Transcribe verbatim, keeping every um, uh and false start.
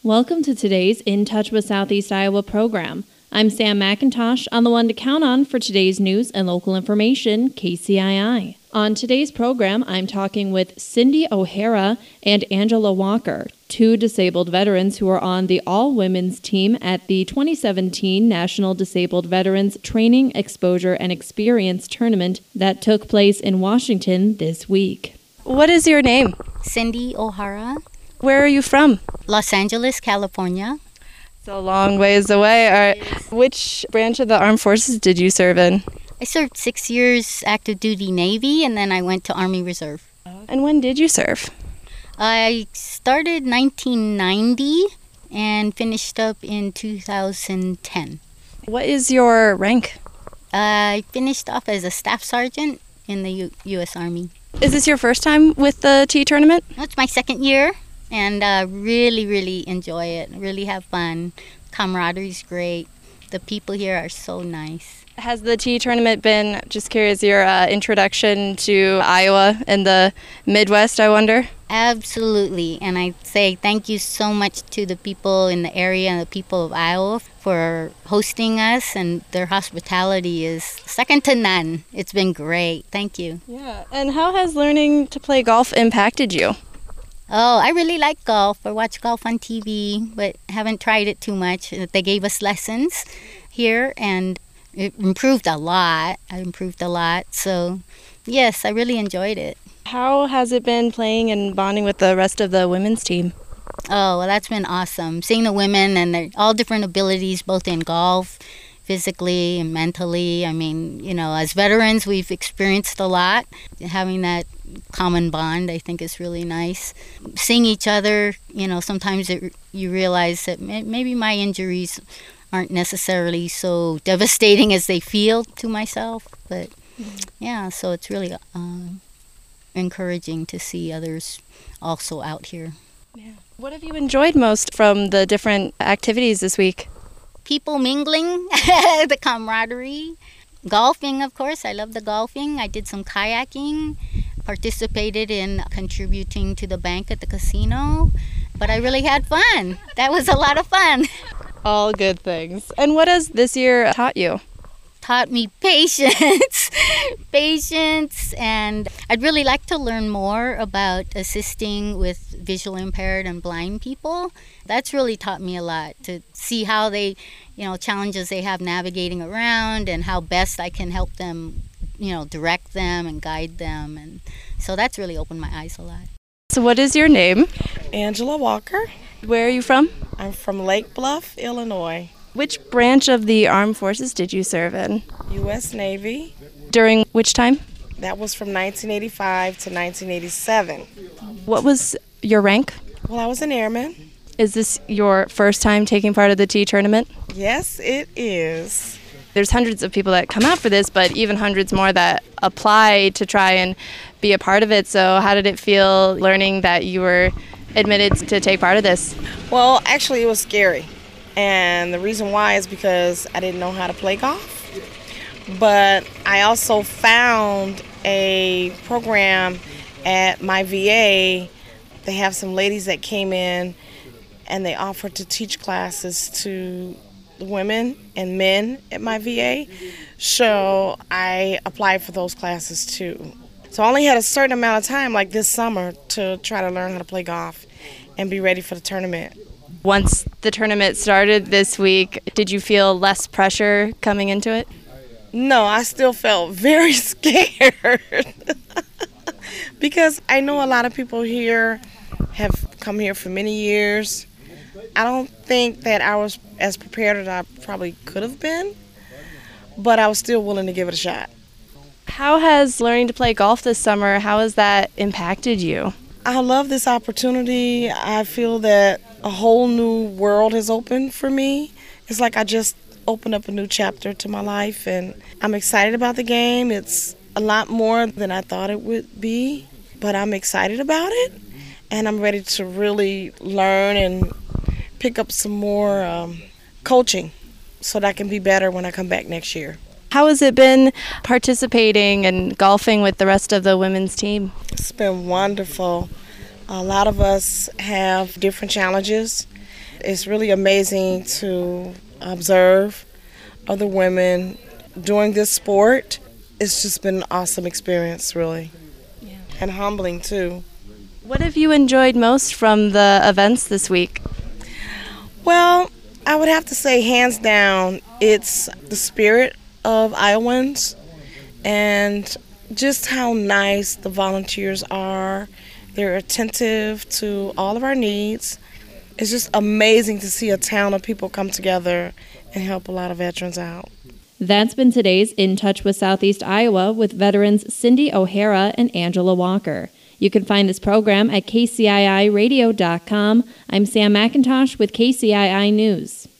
Welcome to today's In Touch with Southeast Iowa program. I'm Sam McIntosh, on the one to count on for today's news and local information, K C I I. On today's program, I'm talking with Cindy O'Hara and Angela Walker, two disabled veterans who are on the all-women's team at the twenty seventeen National Disabled Veterans Training, Exposure, and Experience Tournament that took place in Washington this week. What is your name? Cindy O'Hara. Where are you from? Los Angeles, California. It's a long ways away. All right. Which branch of the armed forces did you serve in? I served six years active duty Navy, and then I went to Army Reserve. And when did you serve? I started nineteen ninety and finished up in two thousand ten. What is your rank? I finished off as a staff sergeant in the U- U.S. Army. Is this your first time with the tea tournament? It's my second year, and uh, really, really enjoy it. Really have fun. Camaraderie's great. The people here are so nice. Has the tea tournament been, just curious, your uh, introduction to Iowa and the Midwest, I wonder? Absolutely. And I say thank you so much to the people in the area and the people of Iowa for hosting us, and their hospitality is second to none. It's been great. Thank you. Yeah. And how has learning to play golf impacted you? Oh, I really like golf. I watch golf on T V, but haven't tried it too much. They gave us lessons here, and it improved a lot. I improved a lot. So, yes, I really enjoyed it. How has it been playing and bonding with the rest of the women's team? Oh, well, that's been awesome. Seeing the women and their all different abilities, both in golf, physically and mentally. I mean, you know, as veterans, we've experienced a lot. Having that common bond, I think, is really nice. Seeing each other, you know, sometimes it, you realize that may, maybe my injuries aren't necessarily so devastating as they feel to myself. But, yeah, so it's really um, encouraging to see others also out here. Yeah. What have you enjoyed most from the different activities this week? People mingling, the camaraderie. Golfing, of course. I love the golfing. I did some kayaking, participated in contributing to the bank at the casino. But I really had fun. That was a lot of fun. All good things. And what has this year taught you? Taught me patience. Patience. And I'd really like to learn more about assisting with visual impaired and blind people. That's really taught me a lot, to see how they, you know, challenges they have navigating around and how best I can help them, you know, direct them and guide them. And so that's really opened my eyes a lot. So what is your name? Angela Walker. Where are you from? I'm from Lake Bluff, Illinois. Which branch of the armed forces did you serve in? U S Navy. During which time? That was from nineteen eighty-five to nineteen eighty-seven. What was your rank? Well, I was an airman. Is this your first time taking part of the tea tournament? Yes, it is. There's hundreds of people that come out for this, but even hundreds more that apply to try and be a part of it. So how did it feel learning that you were admitted to take part of this? Well, actually, it was scary. And the reason why is because I didn't know how to play golf. But I also found a program at my V A. They have some ladies that came in and they offered to teach classes to women and men at my V A. So I applied for those classes too. So I only had a certain amount of time, like this summer, to try to learn how to play golf and be ready for the tournament. Once the tournament started this week, did you feel less pressure coming into it? No, I still felt very scared because I know a lot of people here have come here for many years. I don't think that I was as prepared as I probably could have been, but I was still willing to give it a shot. How has learning to play golf this summer, how has that impacted you? I love this opportunity. I feel that a whole new world has opened for me. It's like I just opened up a new chapter to my life, and I'm excited about the game. It's a lot more than I thought it would be, but I'm excited about it, and I'm ready to really learn and pick up some more um, coaching so that I can be better when I come back next year. How has it been participating and golfing with the rest of the women's team? It's been wonderful. A lot of us have different challenges. it's really amazing to observe other women doing this sport. It's just been an awesome experience, really, yeah. And humbling, too. What have you enjoyed most from the events this week? Well, I would have to say, hands down, it's the spirit of Iowans and just how nice the volunteers are. They're attentive to all of our needs. It's just amazing to see a town of people come together and help a lot of veterans out. That's been today's In Touch with Southeast Iowa with veterans Cindy O'Hara and Angela Walker. You can find this program at K C I I radio dot com. I'm Sam McIntosh with K C I I News.